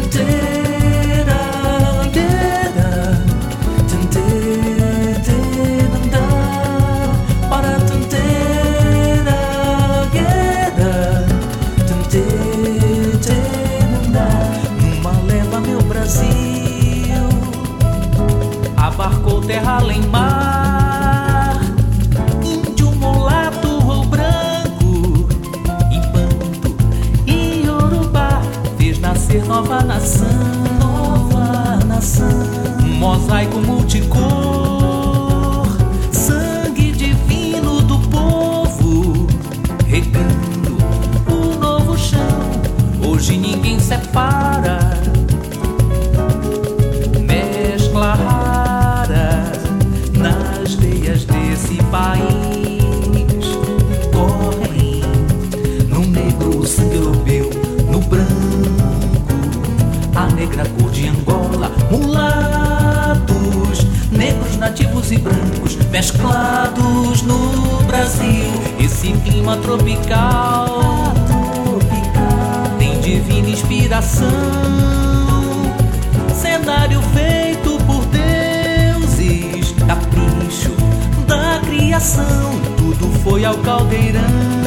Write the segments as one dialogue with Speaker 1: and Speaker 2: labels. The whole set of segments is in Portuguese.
Speaker 1: Abarcou terra além mar, índio, mulato ou branco, Ibanto e Yorubá, fez nascer nova nação, um mosaico multicor, sangue divino do povo, regando o novo chão. Hoje ninguém separa, mescla rara nas veias desse país. Correm no negro o sangue europeu, no branco a negra cor de Angola. Mulatos, negros, nativos e brancos mesclados no Brasil. Esse clima tropical tem divina inspiração, cenário feito por deuses, capricho da criação. Tudo foi ao caldeirão,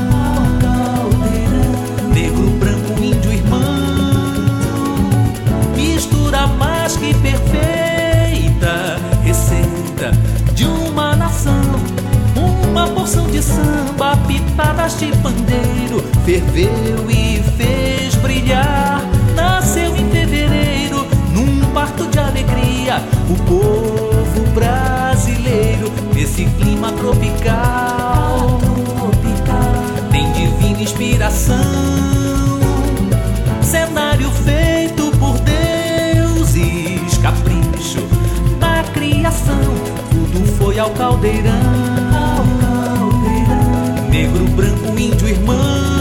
Speaker 1: negro, branco, índio, irmão, mistura mais que perfeita, receita de uma nação. Uma porção de samba, pitadas de pandeiro, ferveu e fez brilhar. Nasceu em fevereiro, num parto de alegria, o povo brasileiro. Nesse clima tropical tem divina inspiração, cenário feito por deuses, capricho da criação. Tudo foi ao caldeirão, negro, branco, índio, irmão,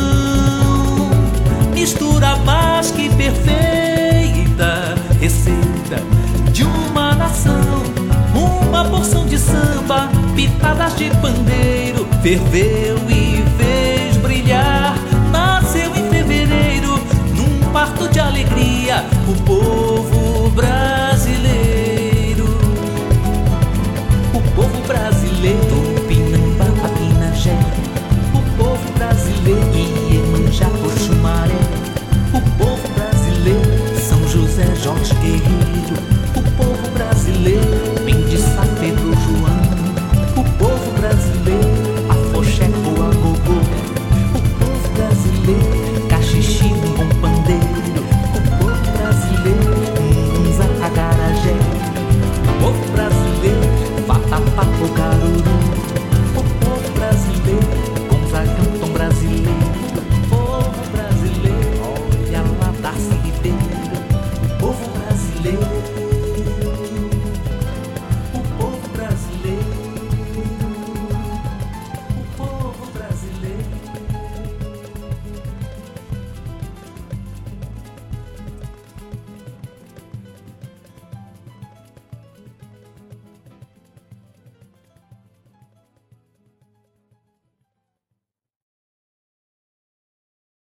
Speaker 1: mistura mais que perfeita, receita de uma nação. Uma porção de samba, pitadas de pandeiro, ferveu e fez brilhar. Nasceu em fevereiro, num parto de alegria, o povo brasileiro. O povo brasileiro, Pinamba, Pinagé, o povo brasileiro, Iemanjá, Oxumaré, o povo brasileiro, São José, Jorge Guerreiro, o povo brasileiro, Mendiçá, Pedro, João, o povo brasileiro, Afoxé, Boa, Gogô, o povo brasileiro, Cachixi, bom pandeiro, o povo brasileiro, Munza, Acarajé, o povo brasileiro, Vatapá, Caruru, o povo brasileiro, Gonzaga, Tom brasileiro, o povo brasileiro, olha lá, Darcy Ribeiro, o povo brasileiro.